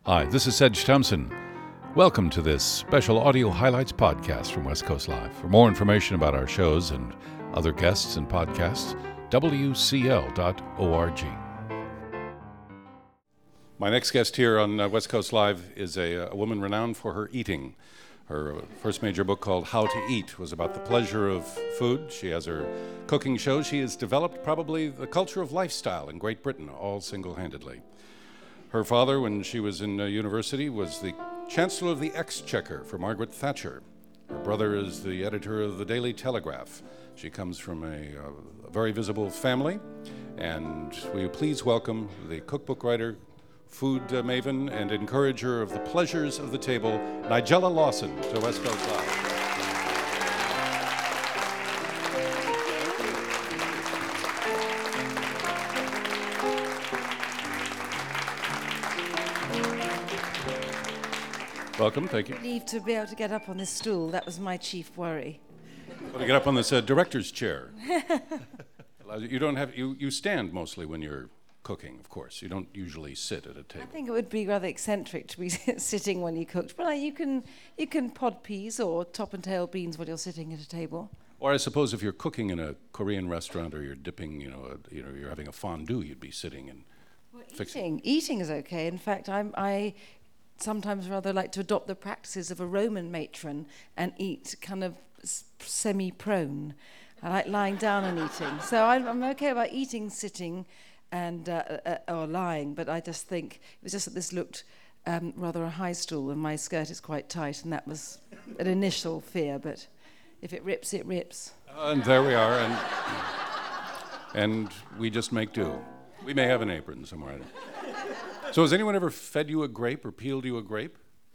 Hi, this is Sedge Thompson. Welcome to this special audio highlights podcast from West Coast Live. For more information about our shows and other guests and podcasts, wcl.org. My next guest here on West Coast Live is a woman renowned for her eating. Her first major book, called How to Eat, was about the pleasure of food. She has her cooking show. She has developed probably the culture of lifestyle in Great Britain, all single-handedly. Her father, when she was in university, was the Chancellor of the Exchequer for Margaret Thatcher. Her brother is the editor of the Daily Telegraph. She comes from a very visible family. And will you please welcome the cookbook writer, food maven, and encourager of the pleasures of the table, Nigella Lawson, to West Coast Live. Welcome, thank you. Relieved to be able to get up on this stool. That was my chief worry. Well, to get up on this director's chair. You don't have you stand mostly when you're cooking, of course. You don't usually sit at a table. I think it would be rather eccentric to be sitting when you cooked, but you can pod peas or top and tail beans while you're sitting at a table. Or I suppose if you're cooking in a Korean restaurant or you're dipping, you're having a fondue, you'd be sitting and fixing. Eating is okay. In fact, I sometimes rather like to adopt the practices of a Roman matron and eat kind of semi-prone. I like lying down and eating. So I'm okay about eating sitting and or lying, but I just think it was just that this looked rather a high stool and my skirt is quite tight, and that was an initial fear, but if it rips, it rips. And there we are, and we just make do. We may have an apron somewhere. So has anyone ever fed you a grape or peeled you a grape?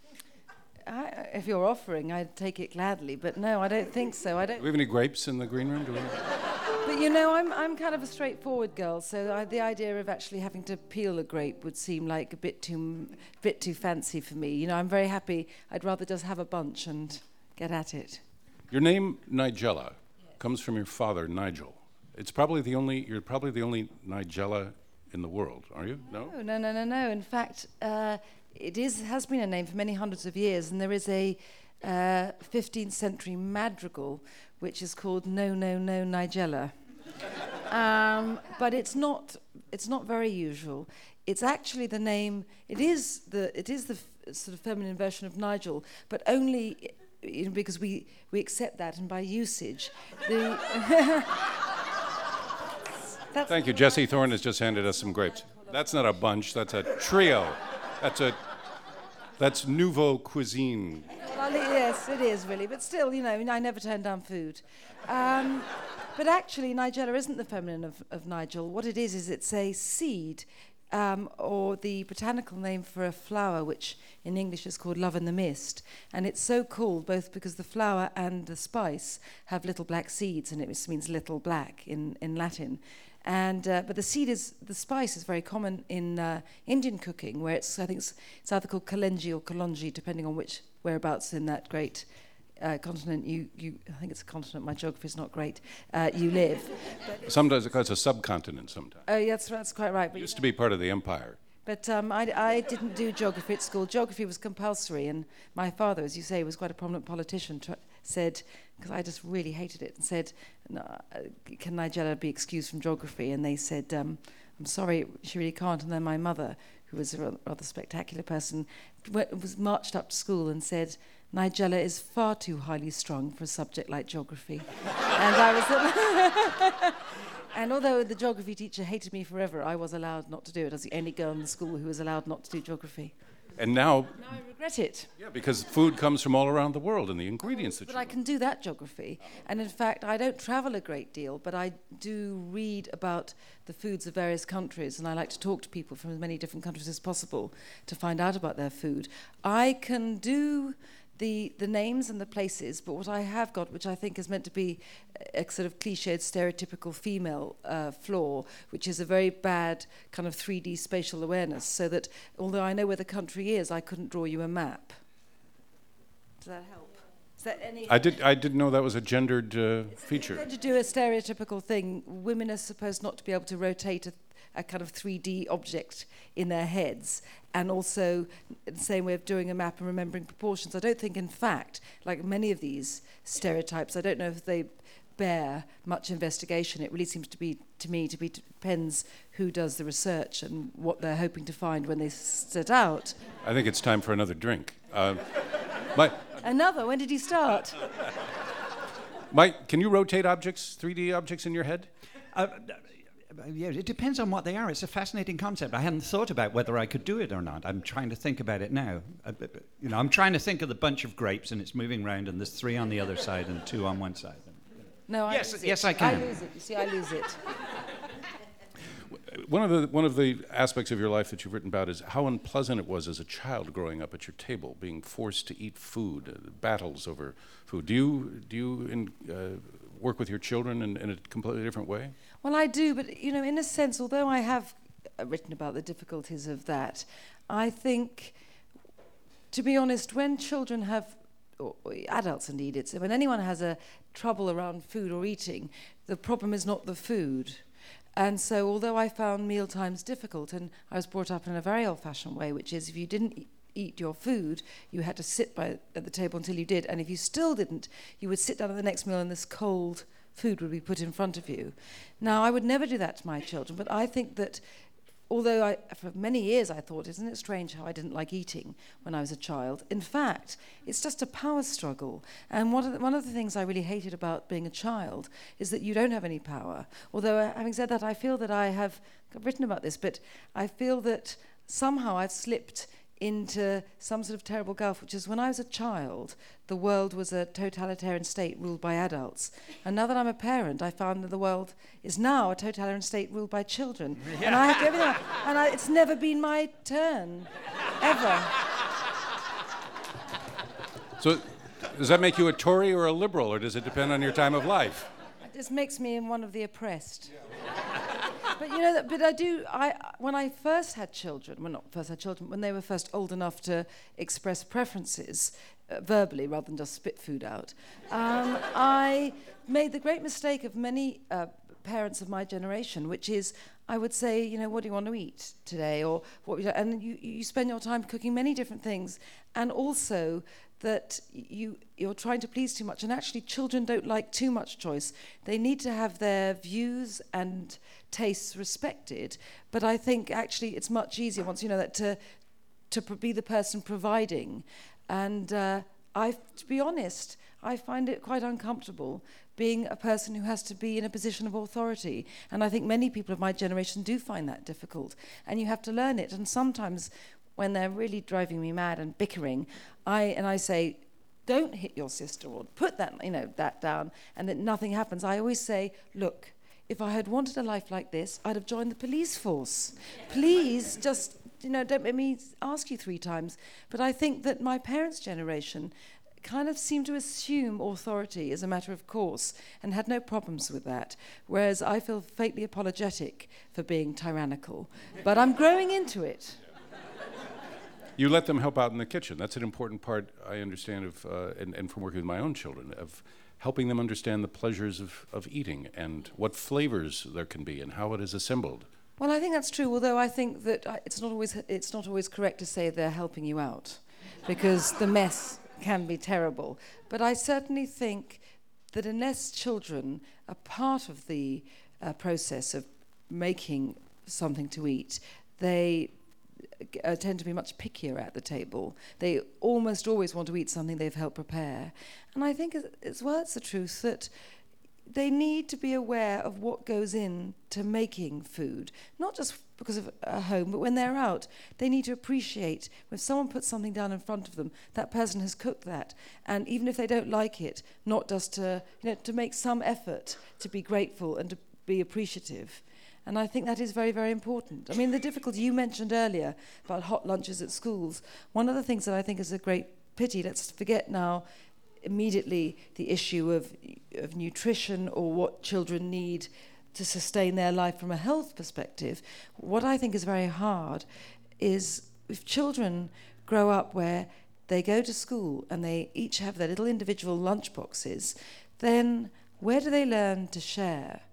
If you're offering, I'd take it gladly, but no, I don't think so. Do we have any grapes in the green room? But I'm kind of a straightforward girl, so the idea of actually having to peel a grape would seem like a bit too fancy for me. I'm very happy. I'd rather just have a bunch and get at it. Your name, Nigella, comes from your father, Nigel. You're probably the only Nigella in the world, are you? No. In fact, it has been a name for many hundreds of years, and there is a 15th century madrigal which is called No, No, No, Nigella. But it's not very usual. It's actually the name. It is the sort of feminine version of Nigel, but only because we accept that, and by usage. Thank you. Jesse Thorne has just handed us some grapes. That's not a bunch. That's a trio. That's nouveau cuisine. Well, yes, it is really. But still, I never turn down food. But actually, Nigella isn't the feminine of Nigel. What it is it's a seed, or the botanical name for a flower, which in English is called love in the mist. And it's so called both because the flower and the spice have little black seeds, and it means little black in Latin. And but the spice is very common in Indian cooking, where it's either called kalenji or kalonji, depending on whereabouts in that great continent I think it's a continent. My geography is not great. You live. Sometimes it's a subcontinent. Sometimes. Oh, yeah, that's quite right. It used to be part of the empire. But I didn't do geography at school. Geography was compulsory, and my father, as you say, was quite a prominent politician, said, because I just really hated it, and said, no, can Nigella be excused from geography? And they said, I'm sorry, she really can't. And then my mother, who was a rather spectacular person, was marched up to school and said, Nigella is far too highly strung for a subject like geography. And I was... And although the geography teacher hated me forever, I was allowed not to do it. I was the only girl in the school who was allowed not to do geography. And now I regret it. Yeah, because food comes from all around the world, and the ingredients that But I can do that geography. And in fact, I don't travel a great deal, but I do read about the foods of various countries, and I like to talk to people from as many different countries as possible to find out about their food. I can do the names and the places, but what I have got, which I think is meant to be a sort of cliched, stereotypical female flaw, which is a very bad kind of 3D spatial awareness, so that although I know where the country is, I couldn't draw you a map. Does that help? Is that any? I didn't know that was a gendered feature. To do a stereotypical thing, women are supposed not to be able to rotate a kind of 3D object in their heads, and also the same way of doing a map and remembering proportions. I don't think, in fact, like many of these stereotypes, I don't know if they bear much investigation. It really seems to be, to me, depends who does the research and what they're hoping to find when they set out. I think it's time for another drink. Another? When did you start? Mike, can you rotate objects, 3D objects in your head? Yeah, it depends on what they are. It's a fascinating concept. I hadn't thought about whether I could do it or not. I'm trying to think about it now. I'm trying to think of the bunch of grapes, and it's moving around, and there's 3 on the other side and 2 on one side. No, yes, I can. I lose it. You see, I lose it. One of the aspects of your life that you've written about is how unpleasant it was as a child growing up at your table, being forced to eat food, battles over food. Do you work with your children in a completely different way? Well, I do, but in a sense, although I have written about the difficulties of that, I think, to be honest, when children have, or adults indeed, it's when anyone has a trouble around food or eating, the problem is not the food. And so although I found mealtimes difficult, and I was brought up in a very old-fashioned way, which is if you didn't eat your food, you had to sit at the table until you did, and if you still didn't, you would sit down at the next meal and this cold food would be put in front of you. Now, I would never do that to my children, but I think that although for many years I thought, isn't it strange how I didn't like eating when I was a child? In fact, it's just a power struggle. And one of the things I really hated about being a child is that you don't have any power. Although, having said that, I feel that I've written about this, but I feel that somehow I've slipped into some sort of terrible gulf, which is when I was a child, the world was a totalitarian state ruled by adults. And now that I'm a parent, I found that the world is now a totalitarian state ruled by children. Yeah. And I have to do everything. And it's never been my turn, ever. So does that make you a Tory or a Liberal, or does it depend on your time of life? It just makes me one of the oppressed. But when I first had children, when they were first old enough to express preferences verbally rather than just spit food out, I made the great mistake of many parents of my generation, which is I would say, what do you want to eat today? Or and you spend your time cooking many different things, and also that you're trying to please too much, and actually children don't like too much choice. They need to have their views and tastes respected, but I think actually it's much easier once you know that to be the person providing. And to be honest, I find it quite uncomfortable being a person who has to be in a position of authority, and I think many people of my generation do find that difficult, and you have to learn it. And sometimes when they're really driving me mad and bickering, I say, don't hit your sister, or put that down, and that nothing happens. I always say, look, if I had wanted a life like this, I'd have joined the police force. Please, just, don't make me ask you 3 times. But I think that my parents' generation kind of seemed to assume authority as a matter of course and had no problems with that, whereas I feel faintly apologetic for being tyrannical. But I'm growing into it. You let them help out in the kitchen. That's an important part, I understand, and from working with my own children, of helping them understand the pleasures of eating and what flavors there can be and how it is assembled. Well, I think that's true, although I think that it's not always correct to say they're helping you out, because the mess can be terrible. But I certainly think that unless children are part of the process of making something to eat, they tend to be much pickier at the table. They almost always want to eat something they've helped prepare. And I think as well it's the truth that they need to be aware of what goes in to making food, not just because of a home, but when they're out, they need to appreciate when someone puts something down in front of them, that person has cooked that. And even if they don't like it, not just to make some effort to be grateful and to be appreciative. And I think that is very, very important. I mean, the difficulty you mentioned earlier about hot lunches at schools, one of the things that I think is a great pity, let's forget now immediately the issue of nutrition or what children need to sustain their life from a health perspective. What I think is very hard is if children grow up where they go to school and they each have their little individual lunch boxes, then where do they learn to share?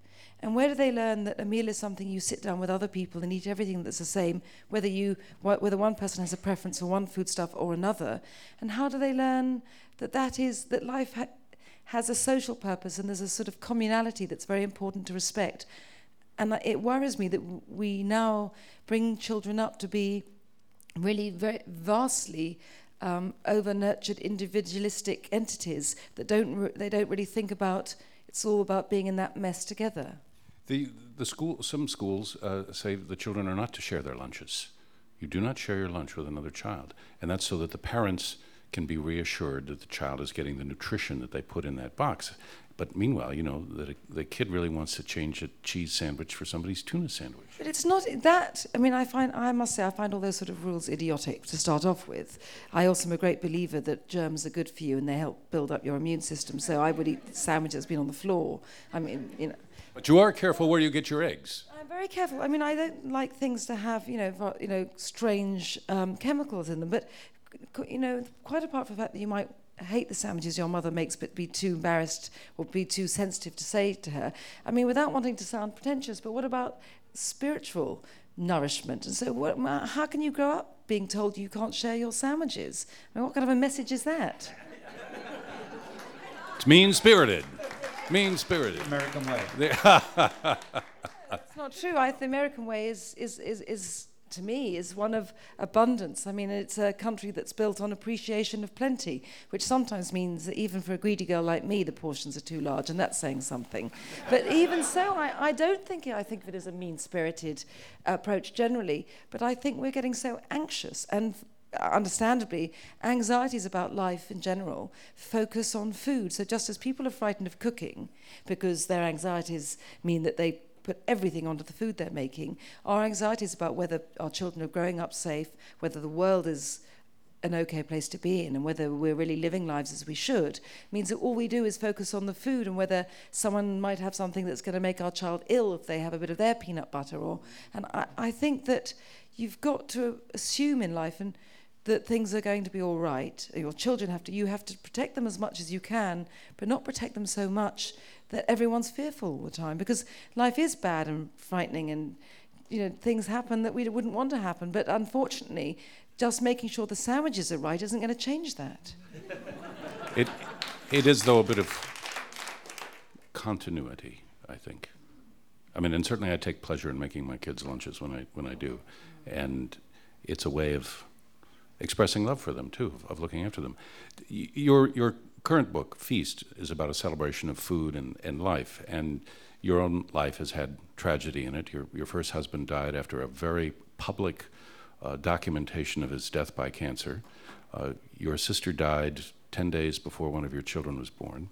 And where do they learn that a meal is something you sit down with other people and eat everything that's the same, whether one person has a preference for one foodstuff or another? And how do they learn that life has a social purpose and there's a sort of communality that's very important to respect? And it worries me that we now bring children up to be really very vastly over-nurtured individualistic entities that don't really think about. It's all about being in that mess together. Some schools say the children are not to share their lunches. You do not share your lunch with another child, and that's so that the parents can be reassured that the child is getting the nutrition that they put in that box. But meanwhile, the kid really wants to change a cheese sandwich for somebody's tuna sandwich. But it's not that. I mean, I must say, I find all those sort of rules idiotic to start off with. I also am a great believer that germs are good for you and they help build up your immune system. So I would eat the sandwich that's been on the floor. I mean, But you are careful where you get your eggs. I'm very careful. I mean, I don't like things to have, strange chemicals in them. But, quite apart from the fact that you might hate the sandwiches your mother makes but be too embarrassed or be too sensitive to say to her. I mean, without wanting to sound pretentious, but what about spiritual nourishment? And so how can you grow up being told you can't share your sandwiches? I mean, what kind of a message is that? It's mean-spirited. Mean-spirited. American way. It's not true. The American way is to me, is one of abundance. I mean, it's a country that's built on appreciation of plenty, which sometimes means that even for a greedy girl like me, the portions are too large, and that's saying something. But even so, I don't think I think of it as a mean-spirited approach generally, but I think we're getting so anxious, and understandably, anxieties about life in general focus on food. So just as people are frightened of cooking because their anxieties mean that they put everything onto the food they're making, our anxieties about whether our children are growing up safe, whether the world is an okay place to be in, and whether we're really living lives as we should, means that all we do is focus on the food and whether someone might have something that's going to make our child ill if they have a bit of their peanut butter. And I think that you've got to assume in life that things are going to be all right. Your children you have to protect them as much as you can, but not protect them so much that everyone's fearful all the time, because life is bad and frightening, and things happen that we wouldn't want to happen. But unfortunately, just making sure the sandwiches are right isn't going to change that. It is, though, a bit of continuity, I think. I mean, and certainly I take pleasure in making my kids' lunches when I do, and it's a way of expressing love for them too, of looking after them. Your current book, Feast, is about a celebration of food and life, and your own life has had tragedy in it. Your first husband died after a very public documentation of his death by cancer. Your sister died 10 days before one of your children was born.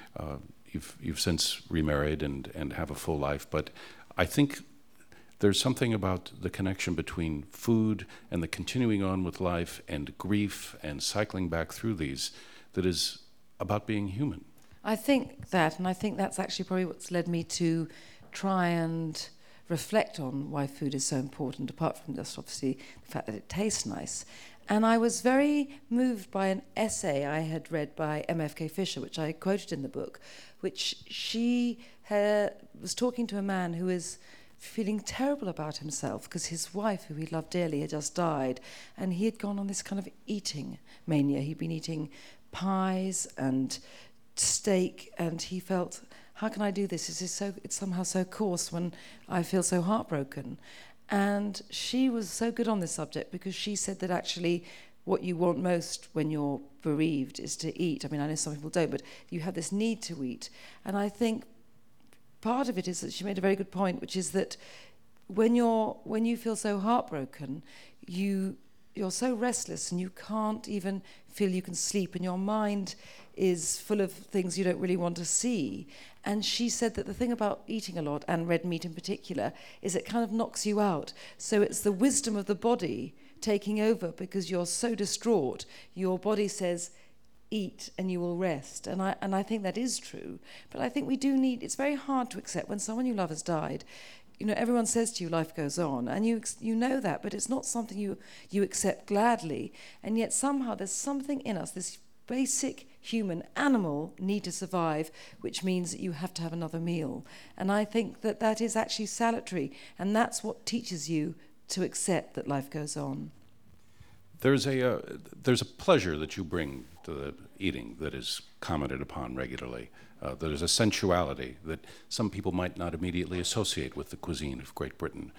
You've since remarried and have a full life, but I think there's something about the connection between food and the continuing on with life and grief and cycling back through these that is about being human. I think that, and I think that's actually probably what's led me to try and reflect on why food is so important, apart from just obviously the fact that it tastes nice. And I was very moved by an essay I had read by M.F.K. Fisher, which I quoted in the book, which she was talking to a man who is feeling terrible about himself because his wife, who he loved dearly, had just died, and he had gone on this kind of eating mania. He'd been eating pies and steak, and he felt, how can I do this? It's somehow so coarse when I feel so heartbroken. And she was so good on this subject because she said that actually what you want most when you're bereaved is to eat. I mean, I know some people don't, but you have this need to eat. And I think part of it is that she made a very good point, which is that when you feel so heartbroken, you're so restless and you can't even feel you can sleep, and your mind is full of things you don't really want to see. And she said that the thing about eating a lot, and red meat in particular, is it kind of knocks you out. So it's the wisdom of the body taking over because you're so distraught. Your body says, eat and you will rest. And I think that is true. But I think we do need, it's very hard to accept when someone you love has died. You know, everyone says to you, life goes on, and you know that, but it's not something you accept gladly. And yet somehow there's something in us, this basic human animal need to survive, which means that you have to have another meal. And I think that that is actually salutary, and that's what teaches you to accept that life goes on. There's a pleasure that you bring to the eating that is commented upon regularly. There's a sensuality that some people might not immediately associate with the cuisine of Great Britain.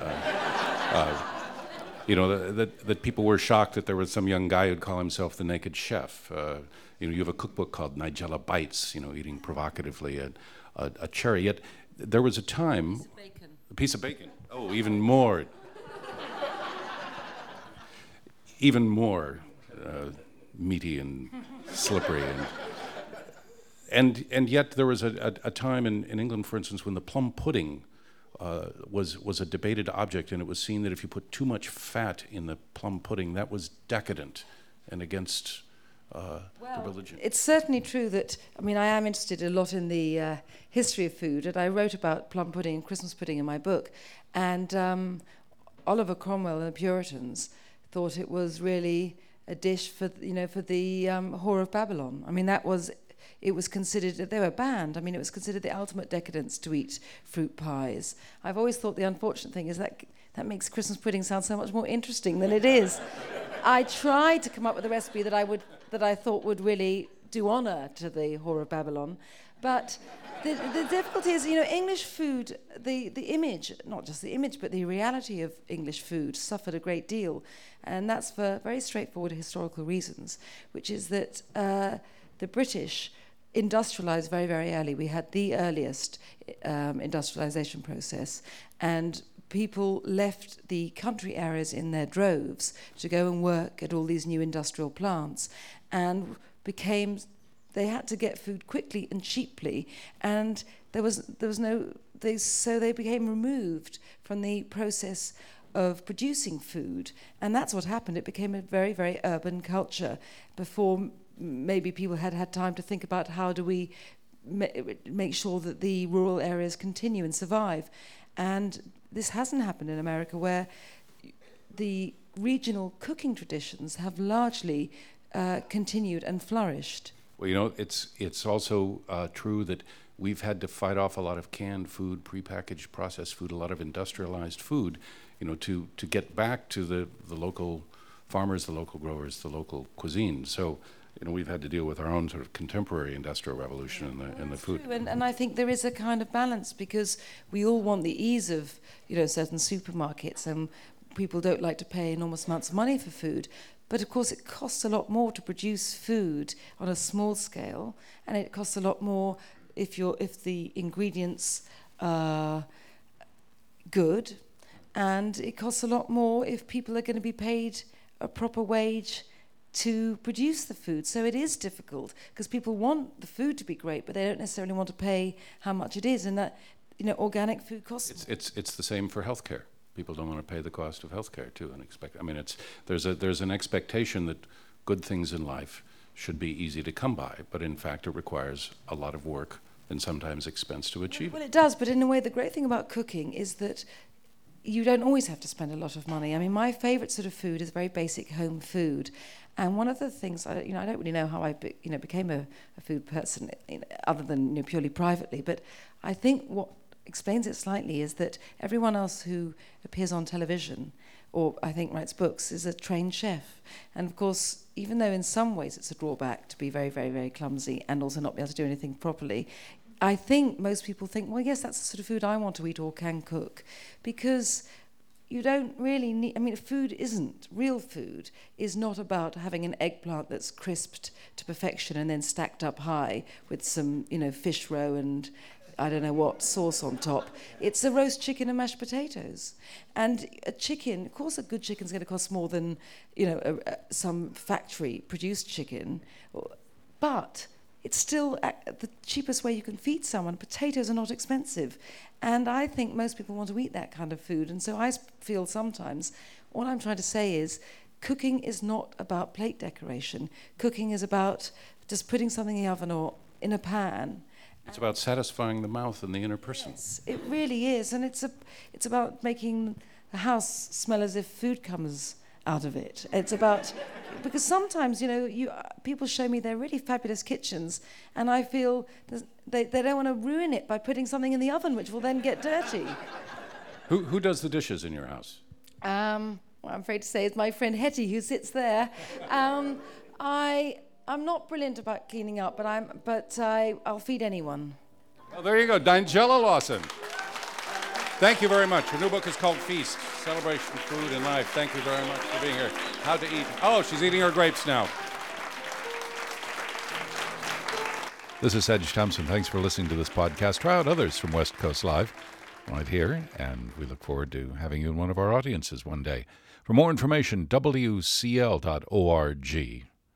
That people were shocked that there was some young guy who'd call himself the Naked Chef. You have a cookbook called Nigella Bites, eating provocatively a cherry. Yet there was a time... A piece of bacon. Oh, even more. Even more meaty and slippery. And yet there was a time in England, for instance, when the plum pudding was a debated object, and it was seen that if you put too much fat in the plum pudding, that was decadent and against the religion. It's certainly true that, I am interested a lot in the history of food, and I wrote about plum pudding and Christmas pudding in my book, and Oliver Cromwell and the Puritans thought it was really a dish for the whore of Babylon. It was considered, they were banned. It was considered the ultimate decadence to eat fruit pies. I've always thought the unfortunate thing is that makes Christmas pudding sound so much more interesting than it is. I tried to come up with a recipe that I thought would really do honour to the whore of Babylon, but the difficulty is, English food, the image, not just the image, but the reality of English food suffered a great deal, and that's for very straightforward historical reasons, which is that the British industrialized very, very early. We had the earliest industrialization process, and people left the country areas in their droves to go and work at all these new industrial plants, and they had to get food quickly and cheaply, and so they became removed from the process of producing food, and that's what happened. It became a very, very urban culture before maybe people had time to think about how do we make sure that the rural areas continue and survive. And this hasn't happened in America, where the regional cooking traditions have largely continued and flourished. Well, it's also true that we've had to fight off a lot of canned food, prepackaged processed food, a lot of industrialized food, to get back to the local farmers, the local growers, the local cuisine. So, we've had to deal with our own sort of contemporary industrial revolution in the food. True. And I think there is a kind of balance, because we all want the ease of, certain supermarkets, and people don't like to pay enormous amounts of money for food. But of course, it costs a lot more to produce food on a small scale, and it costs a lot more if the ingredients are good, and it costs a lot more if people are going to be paid a proper wage to produce the food. So it is difficult, because people want the food to be great, but they don't necessarily want to pay how much it is, and that organic food costs. It's the same for healthcare. People don't want to pay the cost of healthcare too, and expect. There's an expectation that good things in life should be easy to come by, but in fact it requires a lot of work and sometimes expense to achieve. Well, it does, but in a way, the great thing about cooking is that you don't always have to spend a lot of money. My favourite sort of food is very basic home food. And one of the things, I don't really know how I became a food person, other than purely privately, but I think what explains it slightly is that everyone else who appears on television, or I think writes books, is a trained chef. And of course, even though in some ways it's a drawback to be very, very, very clumsy and also not be able to do anything properly, I think most people think, well, yes, that's the sort of food I want to eat or can cook, because you don't really need... real food is not about having an eggplant that's crisped to perfection and then stacked up high with some, fish roe and I don't know what sauce on top. It's a roast chicken and mashed potatoes. And a chicken, of course a good chicken's going to cost more than, some factory-produced chicken, but it's still the cheapest way you can feed someone. Potatoes are not expensive. And I think most people want to eat that kind of food. And so I feel sometimes, all I'm trying to say is, cooking is not about plate decoration. Cooking is about just putting something in the oven or in a pan. It's about satisfying the mouth and the inner person. Yes, it really is. And it's about making the house smell as if food comes out of it. It's about... Because sometimes, people show me their really fabulous kitchens, and I feel they don't want to ruin it by putting something in the oven, which will then get dirty. Who does the dishes in your house? Well, I'm afraid to say it's my friend Hetty who sits there. I'm not brilliant about cleaning up, but I'll feed anyone. Well, there you go, Nigella Lawson. Thank you very much. Her new book is called Feast, Celebration of Food and Life. Thank you very much for being here. How to eat. Oh, she's eating her grapes now. This is Sedge Thompson. Thanks for listening to this podcast. Try out others from West Coast Live right here, and we look forward to having you in one of our audiences one day. For more information, wcl.org.